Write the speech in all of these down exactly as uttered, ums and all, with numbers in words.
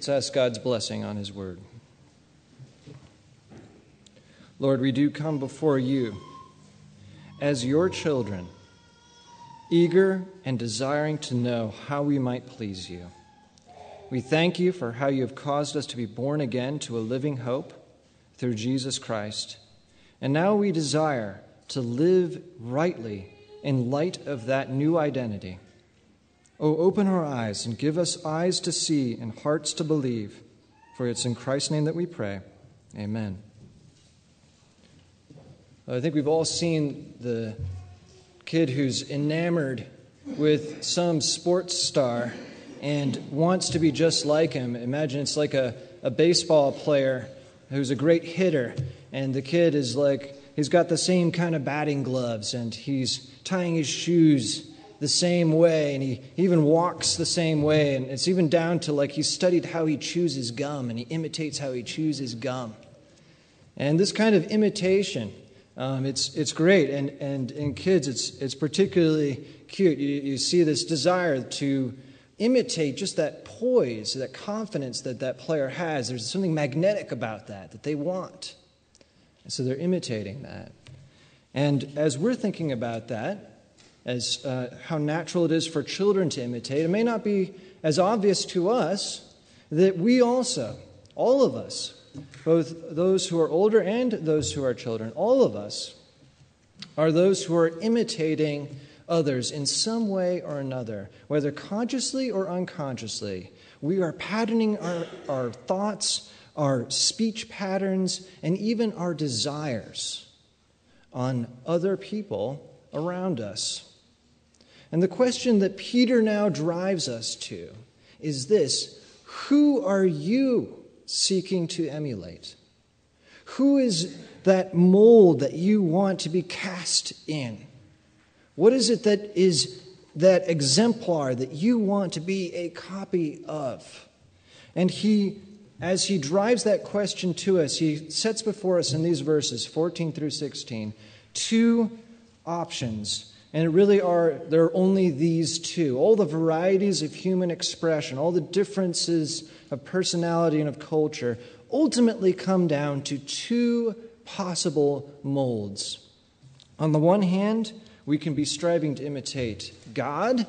Let's ask God's blessing on his word. Lord, we do come before you as your children, eager and desiring to know how we might please you. We thank you for how you have caused us to be born again to a living hope through Jesus Christ. And now we desire to live rightly in light of that new identity. Oh, open our eyes and give us eyes to see and hearts to believe. For it's in Christ's name that we pray. Amen. I think we've all seen the kid who's enamored with some sports star and wants to be just like him. Imagine it's like a, a baseball player who's a great hitter, and the kid is like, he's got the same kind of batting gloves, and he's tying his shoes the same way, and he even walks the same way, and it's even down to like he studied how he chews his gum, and he imitates how he chews his gum. And this kind of imitation, Um, it's it's great, and, and in kids, it's it's particularly cute. You, you see this desire to imitate just that poise, that confidence that that player has. There's something magnetic about that, that they want. And so they're imitating that. And as we're thinking about that, as uh, how natural it is for children to imitate, it may not be as obvious to us that we also, all of us, both those who are older and those who are children, all of us are those who are imitating others in some way or another, whether consciously or unconsciously. We are patterning our, our thoughts, our speech patterns, and even our desires on other people around us. And the question that Peter now drives us to is this: who are you seeking to emulate? Who is that mold that you want to be cast in? What is it that is that exemplar that you want to be a copy of? And he, as he drives that question to us, he sets before us in these verses, fourteen through sixteen, two options. And it really are, there are only these two. All the varieties of human expression, all the differences of personality and of culture ultimately come down to two possible molds. On the one hand, we can be striving to imitate God,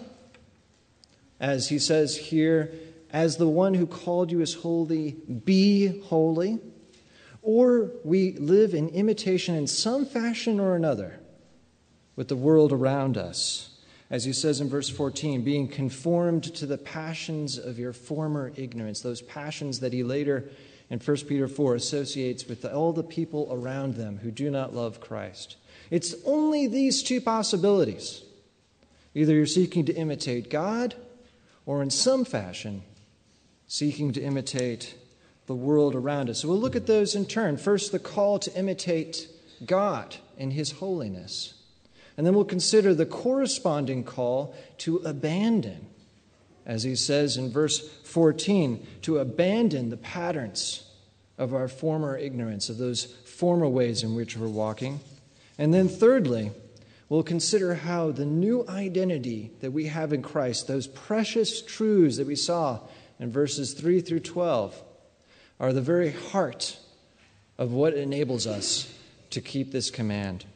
as he says here, as the one who called you is holy, be holy. Or we live in imitation in some fashion or another with the world around us. As he says in verse fourteen, being conformed to the passions of your former ignorance, those passions that he later in First Peter four associates with all the people around them who do not love Christ. It's only these two possibilities. Either you're seeking to imitate God, or in some fashion, seeking to imitate the world around us. So we'll look at those in turn. First, the call to imitate God in his holiness. And then we'll consider the corresponding call to abandon, as he says in verse fourteen, to abandon the patterns of our former ignorance, of those former ways in which we're walking. And then thirdly, we'll consider how the new identity that we have in Christ, those precious truths that we saw in verses three through twelve, are the very heart of what enables us to keep this command.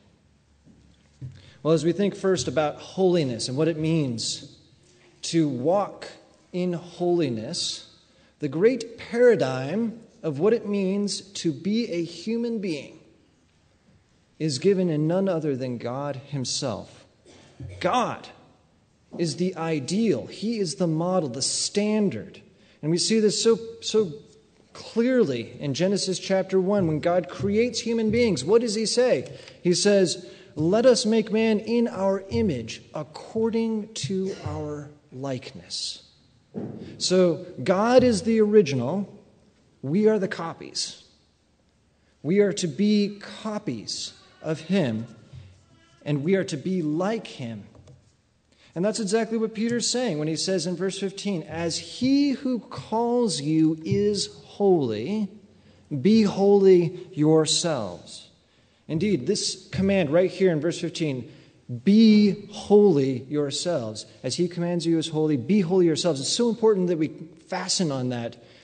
Well, as we think first about holiness and what it means to walk in holiness, the great paradigm of what it means to be a human being is given in none other than God himself. God is the ideal. He is the model, the standard. And we see this so, so clearly in Genesis chapter one when God creates human beings. What does he say? He says, let us make man in our image according to our likeness. So God is the original. We are the copies. We are to be copies of him, and we are to be like him. And that's exactly what Peter's saying when he says in verse fifteen, as he who calls you is holy, be holy yourselves. Indeed, this command right here in verse fifteen, be holy yourselves. As he commands you as holy, be holy yourselves. It's so important that we fasten on that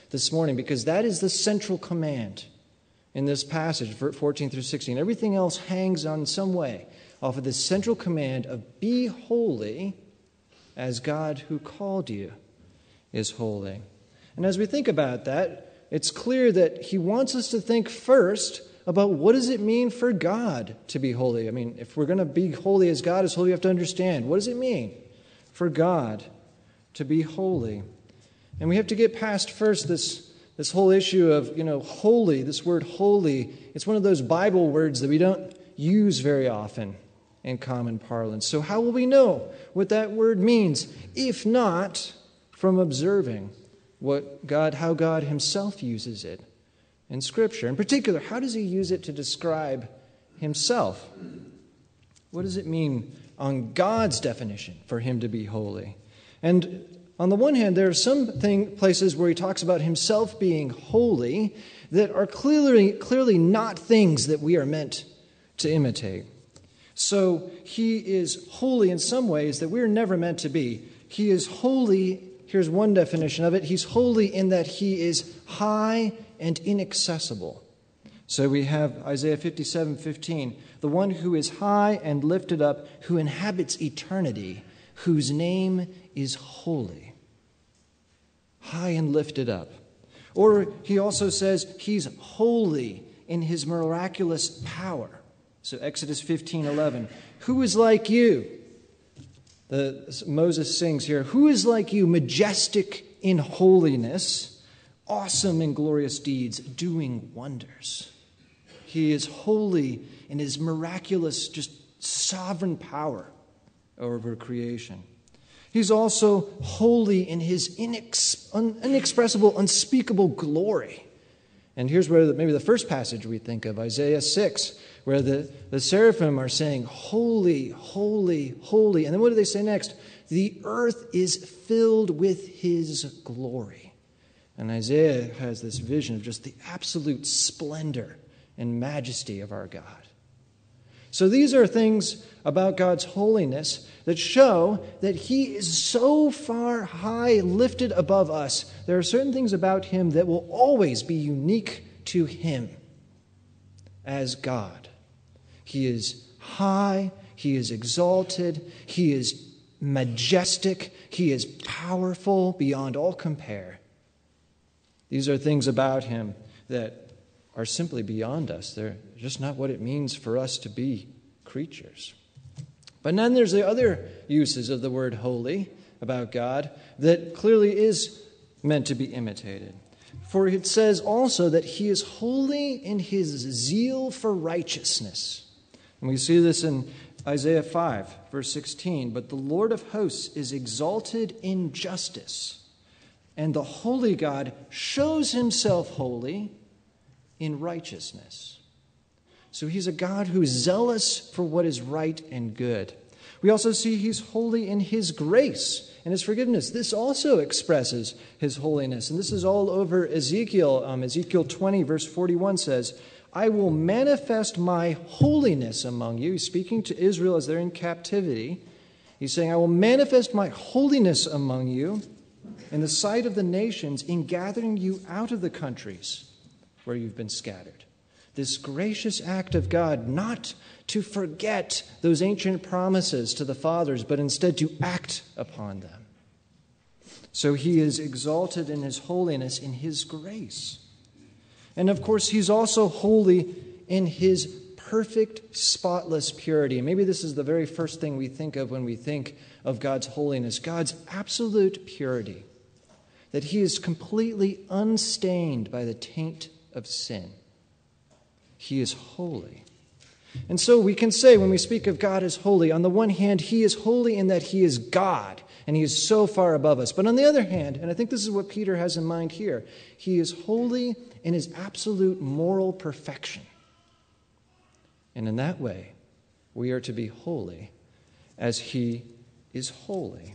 this morning, because that is the central command in this passage, fourteen through sixteen. Everything else hangs on some way off of this central command of be holy as God who called you is holy. And as we think about that, it's clear that he wants us to think first about what does it mean for God to be holy. I mean, if we're going to be holy as God is holy, we have to understand, what does it mean for God to be holy? And we have to get past first this, this whole issue of, you know, holy, this word holy. It's one of those Bible words that we don't use very often in common parlance. So how will we know what that word means, if not from observing what God, how God himself uses it in Scripture? In particular, how does he use it to describe himself? What does it mean on God's definition for him to be holy? And on the one hand, there are some thing, places where he talks about himself being holy that are clearly, clearly not things that we are meant to imitate. So he is holy in some ways that we're never meant to be. He is holy, here's one definition of it, he's holy in that he is high and inaccessible. So we have Isaiah fifty-seven fifteen, the one who is high and lifted up, who inhabits eternity, whose name is holy. High and lifted up. Or he also says he's holy in his miraculous power. So Exodus fifteen eleven, who is like you? The, Moses sings here, who is like you, majestic in holiness, awesome in glorious deeds, doing wonders. He is holy in his miraculous, just sovereign power over creation. He's also holy in his inex- un- inexpressible, unspeakable glory. And here's where the, maybe the first passage we think of, Isaiah six, where the, the seraphim are saying, holy, holy, holy. And then what do they say next? The earth is filled with his glory. And Isaiah has this vision of just the absolute splendor and majesty of our God. So these are things about God's holiness that show that he is so far high, lifted above us. There are certain things about him that will always be unique to him as God. He is high, he is exalted, he is majestic, he is powerful beyond all compare. These are things about him that are simply beyond us. They're just not what it means for us to be creatures. But then there's the other uses of the word holy about God that clearly is meant to be imitated. For it says also that he is holy in his zeal for righteousness. And we see this in Isaiah five, verse sixteen. But the Lord of hosts is exalted in justice, and the holy God shows himself holy in righteousness. So he's a God who is zealous for what is right and good. We also see he's holy in his grace and his forgiveness. This also expresses his holiness. And this is all over Ezekiel. Um, Ezekiel twenty, verse forty-one says, I will manifest my holiness among you. He's speaking to Israel as they're in captivity. He's saying, I will manifest my holiness among you in the sight of the nations in gathering you out of the countries where you've been scattered. This gracious act of God, not to forget those ancient promises to the fathers, but instead to act upon them. So he is exalted in his holiness, in his grace. And of course, he's also holy in his perfect, spotless purity. Maybe this is the very first thing we think of when we think of God's holiness, God's absolute purity, that he is completely unstained by the taint of sin. He is holy. And so we can say when we speak of God as holy, on the one hand, he is holy in that he is God, and he is so far above us. But on the other hand, and I think this is what Peter has in mind here, he is holy in his absolute moral perfection. And in that way, we are to be holy as he is holy.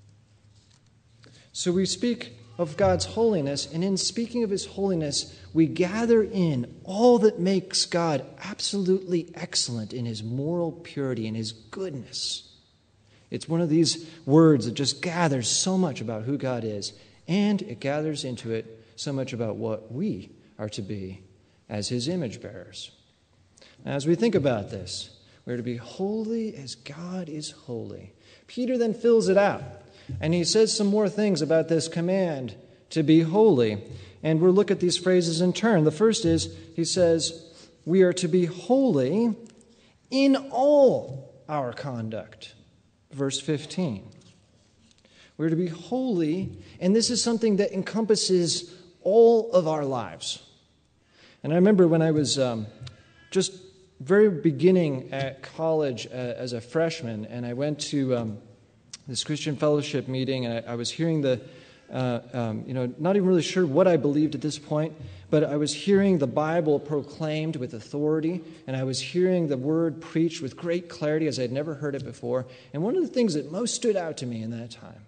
So we speak of God's holiness, and in speaking of his holiness, we gather in all that makes God absolutely excellent in his moral purity and his goodness. It's one of these words that just gathers so much about who God is, and it gathers into it so much about what we are to be as his image bearers. As we think about this, we're to be holy as God is holy. Peter then fills it out, and he says some more things about this command to be holy. And we'll look at these phrases in turn. The first is, he says, we are to be holy in all our conduct. Verse fifteen. We're to be holy, and this is something that encompasses all of our lives. And I remember when I was um, just very beginning at college uh, as a freshman, and I went to um, this Christian fellowship meeting, and I, I was hearing the, uh, um, you know, not even really sure what I believed at this point, but I was hearing the Bible proclaimed with authority, and I was hearing the word preached with great clarity as I'd never heard it before. And one of the things that most stood out to me in that time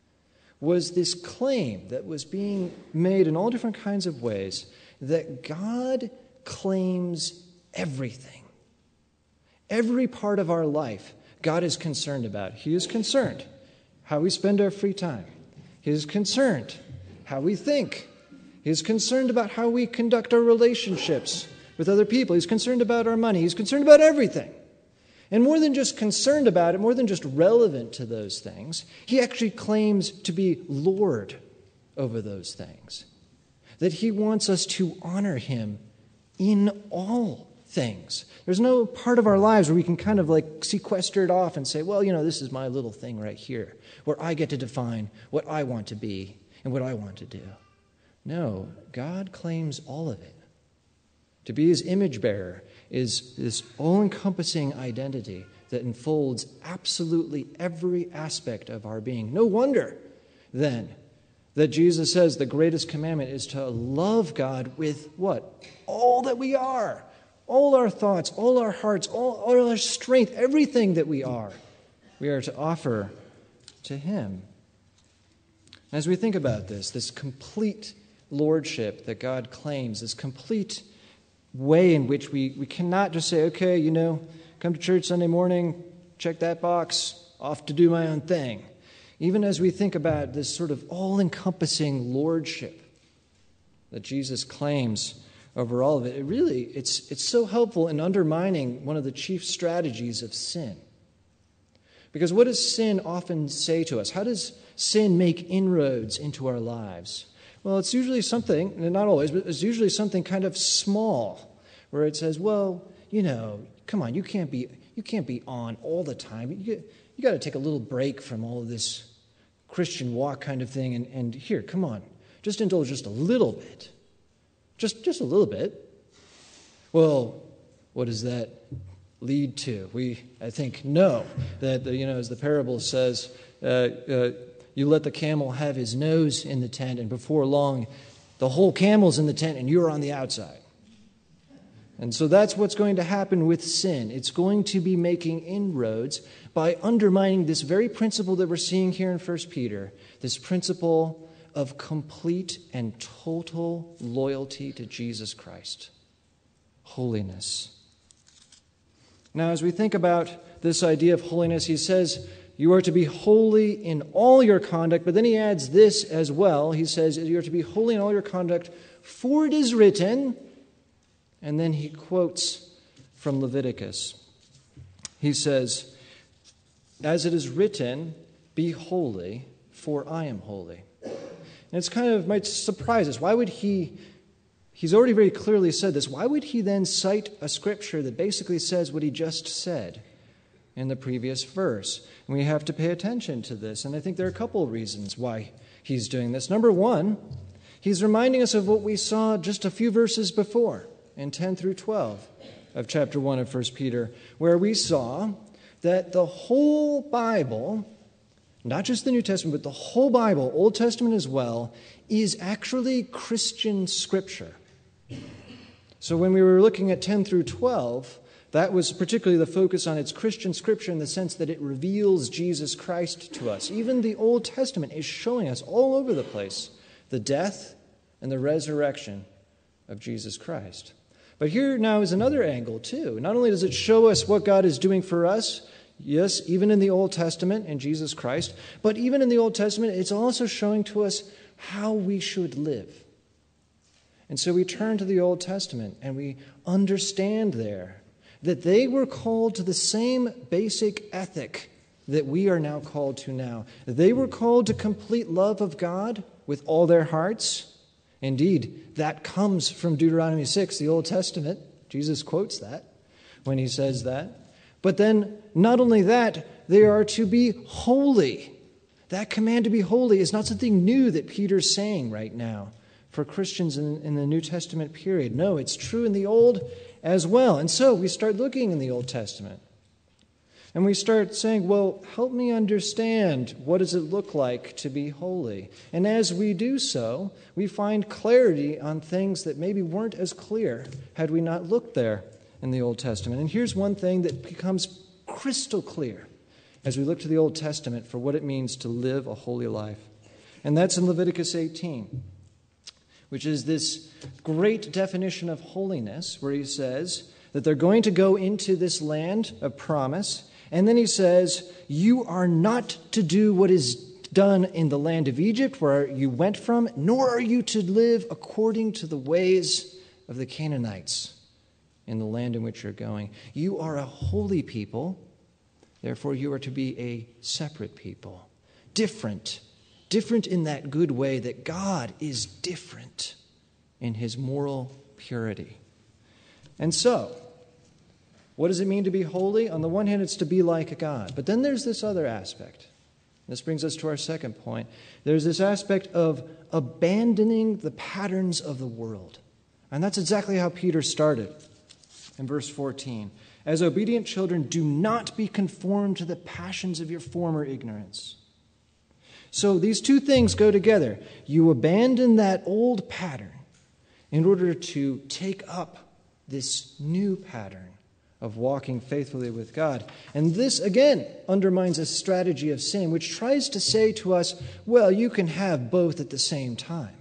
was this claim that was being made in all different kinds of ways that God claims everything. Every part of our life, God is concerned about. He is concerned how we spend our free time. He is concerned how we think. He is concerned about how we conduct our relationships with other people. He's concerned about our money. He's concerned about everything. And more than just concerned about it, more than just relevant to those things, he actually claims to be Lord over those things. That he wants us to honor him in all things. There's no part of our lives where we can kind of like sequester it off and say, well, you know, this is my little thing right here, where I get to define what I want to be and what I want to do. No, God claims all of it. To be his image bearer is this all-encompassing identity that enfolds absolutely every aspect of our being. No wonder, then, that Jesus says the greatest commandment is to love God with what? All that we are. All our thoughts, all our hearts, all, all our strength, everything that we are, we are to offer to him. As we think about this, this complete lordship that God claims, this complete way in which we, we cannot just say, okay, you know, come to church Sunday morning, check that box, off to do my own thing. Even as we think about this sort of all-encompassing lordship that Jesus claims over all of it, it really, it's, it's so helpful in undermining one of the chief strategies of sin. Because what does sin often say to us? How does sin make inroads into our lives? Well, it's usually something, not always, but it's usually something kind of small, where it says, well, you know, come on, you can't be you can't be on all the time. You, you got to take a little break from all of this Christian walk kind of thing, and, and here, come on, just indulge just a little bit. Just, just a little bit. Well, what does that lead to? We, I think, know that, you know, as the parable says, uh, uh, you let the camel have his nose in the tent, and before long, the whole camel's in the tent, and you're on the outside. And so that's what's going to happen with sin. It's going to be making inroads by undermining this very principle that we're seeing here in First Peter, this principle of complete and total loyalty to Jesus Christ. Holiness. Now, as we think about this idea of holiness, he says, you are to be holy in all your conduct, but then he adds this as well. He says, you are to be holy in all your conduct, for it is written, and then he quotes from Leviticus. He says, as it is written, be holy, for I am holy. And it's kind of, might surprise us. Why would he, he's already very clearly said this, why would he then cite a scripture that basically says what he just said in the previous verse? And we have to pay attention to this. And I think there are a couple of reasons why he's doing this. Number one, he's reminding us of what we saw just a few verses before in ten through twelve of chapter one of First Peter, where we saw that the whole Bible, not just the New Testament, but the whole Bible, Old Testament as well, is actually Christian scripture. So when we were looking at ten through twelve, that was particularly the focus on its Christian scripture in the sense that it reveals Jesus Christ to us. Even the Old Testament is showing us all over the place the death and the resurrection of Jesus Christ. But here now is another angle too. Not only does it show us what God is doing for us, yes, even in the Old Testament in Jesus Christ, but even in the Old Testament, it's also showing to us how we should live. And so we turn to the Old Testament and we understand there that they were called to the same basic ethic that we are now called to now. They were called to complete love of God with all their hearts. Indeed, that comes from Deuteronomy six, the Old Testament. Jesus quotes that when he says that. But then, not only that, they are to be holy. That command to be holy is not something new that Peter's saying right now for Christians in, in the New Testament period. No, it's true in the Old as well. And so we start looking in the Old Testament. And we start saying, well, help me understand, what does it look like to be holy? And as we do so, we find clarity on things that maybe weren't as clear had we not looked there in the Old Testament. And here's one thing that becomes crystal clear as we look to the Old Testament for what it means to live a holy life. And that's in Leviticus eighteen, which is this great definition of holiness, where he says that they're going to go into this land of promise. And then he says, you are not to do what is done in the land of Egypt, where you went from, nor are you to live according to the ways of the Canaanites in the land in which you're going. You are a holy people, therefore you are to be a separate people. Different. Different in that good way that God is different in his moral purity. And so, what does it mean to be holy? On the one hand, it's to be like God. But then there's this other aspect. This brings us to our second point. There's this aspect of abandoning the patterns of the world. And that's exactly how Peter started in verse fourteen. As obedient children, do not be conformed to the passions of your former ignorance. So these two things go together. You abandon that old pattern in order to take up this new pattern of walking faithfully with God. And this, again, undermines a strategy of sin, which tries to say to us, well, you can have both at the same time.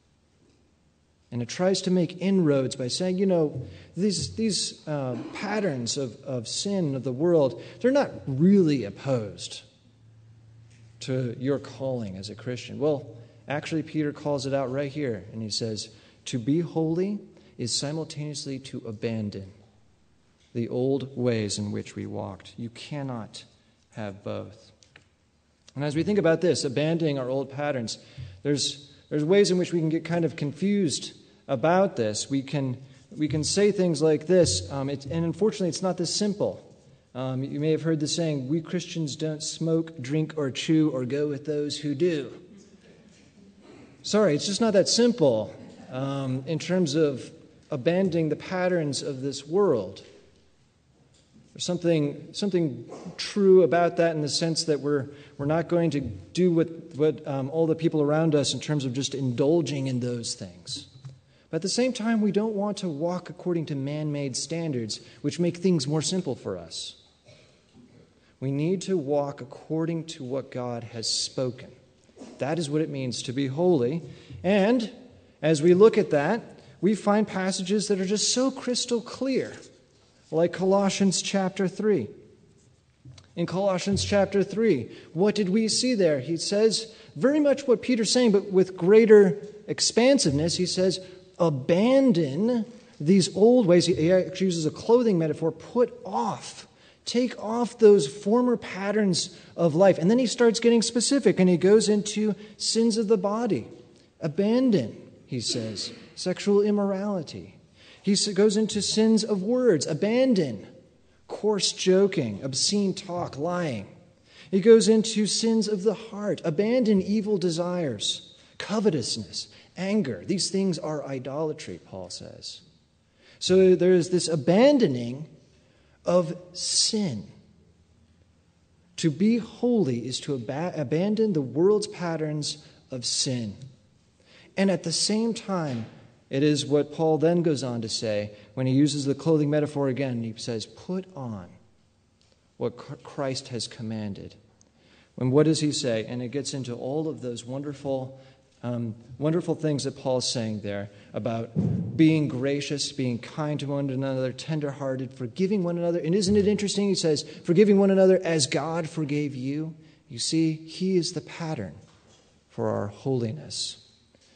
And it tries to make inroads by saying, you know, these, these uh, patterns of, of sin of the world, they're not really opposed to your calling as a Christian. Well, actually, Peter calls it out right here, and he says, to be holy is simultaneously to abandon the old ways in which we walked. You cannot have both. And as we think about this, abandoning our old patterns, there's there's ways in which we can get kind of confused about this. We can we can say things like this, um, it, and unfortunately it's not this simple. Um, you may have heard the saying, we Christians don't smoke, drink, or chew, or go with those who do. Sorry, it's just not that simple um, in terms of abandoning the patterns of this world. There's something something true about that in the sense that we're we're not going to do what, what um, all the people around us in terms of just indulging in those things. But at the same time, we don't want to walk according to man-made standards, which make things more simple for us. We need to walk according to what God has spoken. That is what it means to be holy. And as we look at that, we find passages that are just so crystal clear, like Colossians chapter three. In Colossians chapter three, what did we see there? He says very much what Peter's saying, but with greater expansiveness. He says, abandon these old ways. He actually uses a clothing metaphor. Put off. Take off those former patterns of life. And then he starts getting specific, and he goes into sins of the body. Abandon, he says, sexual immorality. He goes into sins of words. Abandon coarse joking, obscene talk, lying. He goes into sins of the heart. Abandon evil desires, covetousness, anger. These things are idolatry, Paul says. So there is this abandoning of sin. To be holy is to ab- abandon the world's patterns of sin. And at the same time, it is what Paul then goes on to say when he uses the clothing metaphor again. He says, put on what Christ has commanded. And what does he say? And it gets into all of those wonderful, um, wonderful things that Paul's saying there about being gracious, being kind to one another, tenderhearted, forgiving one another. And isn't it interesting? He says, forgiving one another as God forgave you. You see, he is the pattern for our holiness.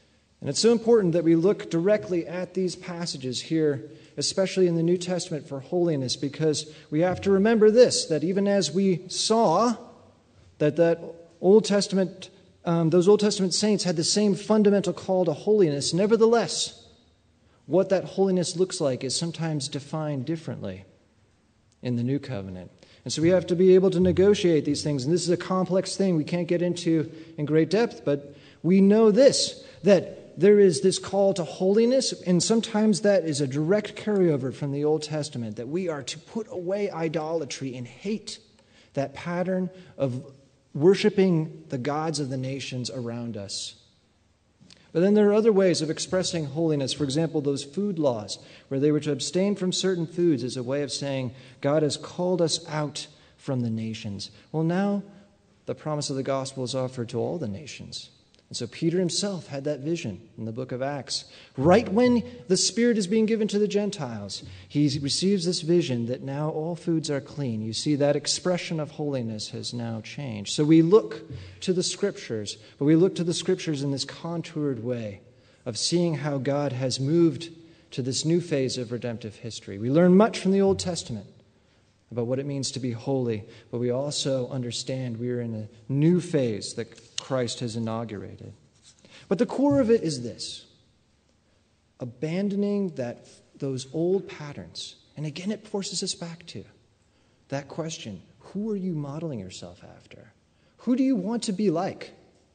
And it's so important that we look directly at these passages here, especially in the New Testament, for holiness, because we have to remember this, that even as we saw that that Old Testament, um, those Old Testament saints had the same fundamental call to holiness, nevertheless, what that holiness looks like is sometimes defined differently in the New Covenant. And so we have to be able to negotiate these things. And this is a complex thing we can't get into in great depth, but we know this, that there is this call to holiness, and sometimes that is a direct carryover from the Old Testament, that we are to put away idolatry and hate that pattern of worshiping the gods of the nations around us. But then there are other ways of expressing holiness. For example, those food laws, where they were to abstain from certain foods as a way of saying, God has called us out from the nations. Well, now the promise of the gospel is offered to all the nations. And so Peter himself had that vision in the book of Acts. Right when the Spirit is being given to the Gentiles, he receives this vision that now all foods are clean. You see, that expression of holiness has now changed. So we look to the Scriptures, but we look to the Scriptures in this contoured way of seeing how God has moved to this new phase of redemptive history. We learn much from the Old Testament about what it means to be holy, but we also understand we are in a new phase that Christ has inaugurated. But the core of it is this: abandoning that those old patterns. And again, it forces us back to that question: who are you modeling yourself after? Who do you want to be like?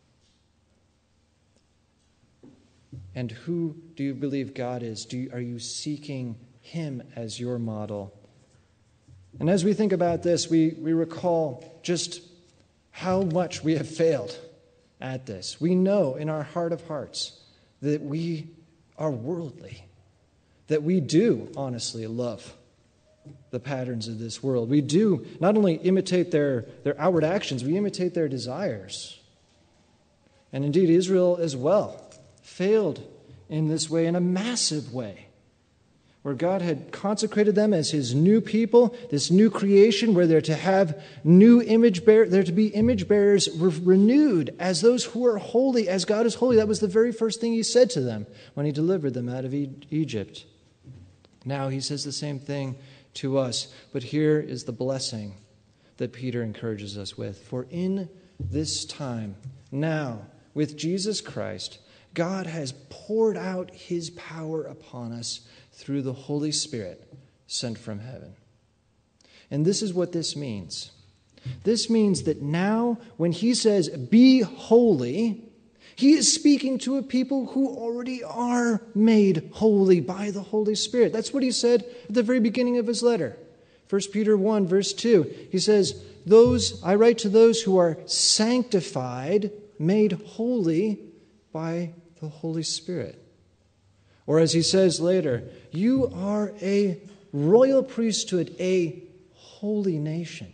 And who do you believe God is? Do you, are you seeking Him as your model? And as we think about this, we, we recall just how much we have failed at this. We know in our heart of hearts that we are worldly, that we do honestly love the patterns of this world. We do not only imitate their, their outward actions, we imitate their desires. And indeed, Israel as well failed in this way, in a massive way, where God had consecrated them as His new people, this new creation, where they're to have new image bear, they're to be image bearers re- renewed as those who are holy, as God is holy. That was the very first thing He said to them when He delivered them out of e- Egypt. Now He says the same thing to us, but here is the blessing that Peter encourages us with. For in this time, now, with Jesus Christ, God has poured out His power upon us through the Holy Spirit sent from heaven. And this is what this means. This means that now, when He says, be holy, He is speaking to a people who already are made holy by the Holy Spirit. That's what He said at the very beginning of His letter. First Peter one, verse two. He says, "Those I write to those who are sanctified, made holy by the Holy Spirit." Or as he says later, you are a royal priesthood, a holy nation.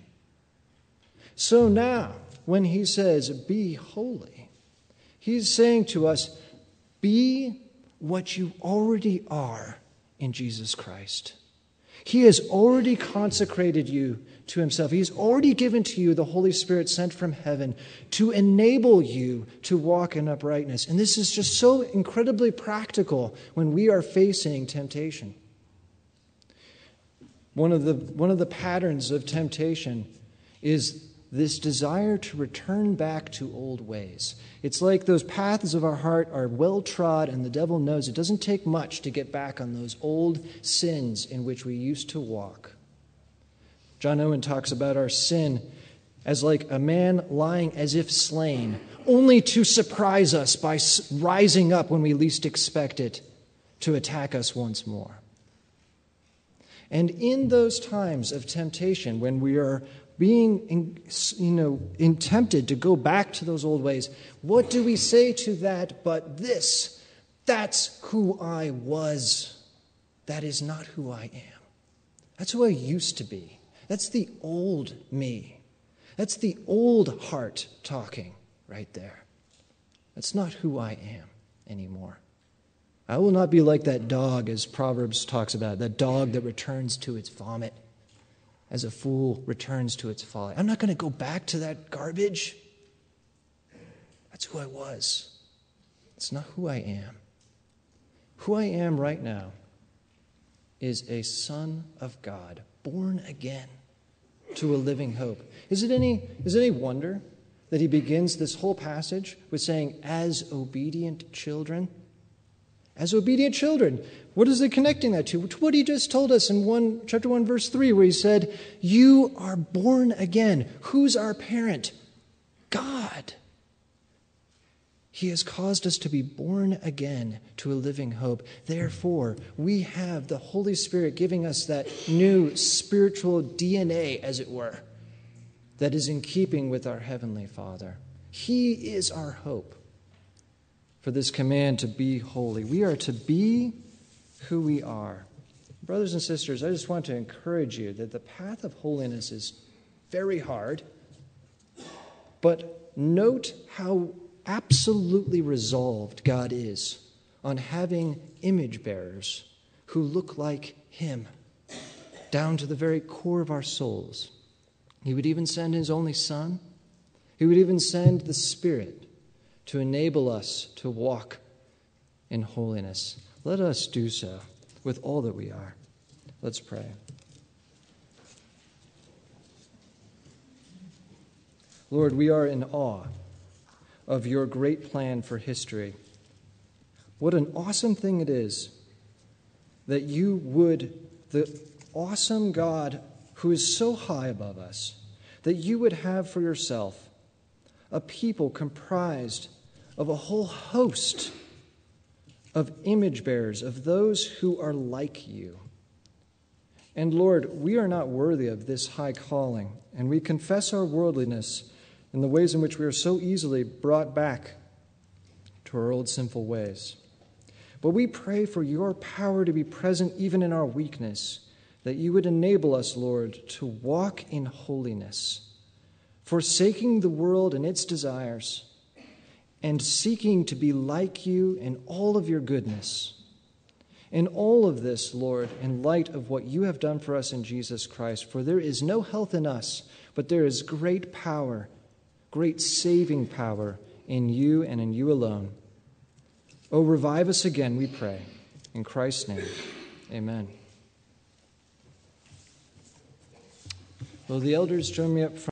So now, when He says, be holy, He's saying to us, be what you already are in Jesus Christ. He has already consecrated you to Himself. He's already given to you the Holy Spirit sent from heaven to enable you to walk in uprightness. And this is just so incredibly practical when we are facing temptation. One of the, one of the patterns of temptation is this desire to return back to old ways. It's like those paths of our heart are well trod, and the devil knows it doesn't take much to get back on those old sins in which we used to walk. John Owen talks about our sin as like a man lying as if slain, only to surprise us by rising up when we least expect it to attack us once more. And in those times of temptation, when we are being, you know, tempted to go back to those old ways, what do we say to that but this? That's who I was. That is not who I am. That's who I used to be. That's the old me. That's the old heart talking right there. That's not who I am anymore. I will not be like that dog, as Proverbs talks about, that dog that returns to its vomit, as a fool returns to its folly. I'm not going to go back to that garbage. That's who I was. It's not who I am. Who I am right now is a son of God, born again to a living hope. Is it any, is it any wonder that he begins this whole passage with saying, as obedient children? As obedient children. What is it connecting that to? To what he just told us in one, chapter one, verse three, where he said, you are born again. Who's our parent? God. He has caused us to be born again to a living hope. Therefore, we have the Holy Spirit giving us that new spiritual D N A, as it were, that is in keeping with our Heavenly Father. He is our hope for this command to be holy. We are to be who we are. Brothers and sisters, I just want to encourage you that the path of holiness is very hard, but note how absolutely resolved God is on having image bearers who look like him, down to the very core of our souls. He would even send his only Son. He would even send the Spirit to enable us to walk in holiness. Let us do so with all that we are. Let's pray. Lord, we are in awe of your great plan for history. What an awesome thing it is that you would, the awesome God who is so high above us, that you would have for yourself a people comprised of a whole host of image bearers, of those who are like you. And Lord, we are not worthy of this high calling, and we confess our worldliness in the ways in which we are so easily brought back to our old sinful ways. But we pray for your power to be present even in our weakness, that you would enable us, Lord, to walk in holiness, forsaking the world and its desires, and seeking to be like you in all of your goodness. In all of this, Lord, in light of what you have done for us in Jesus Christ, for there is no health in us, but there is great power, great saving power in you and in you alone. Oh, revive us again, we pray. In Christ's name, amen. Will the elders join me up front?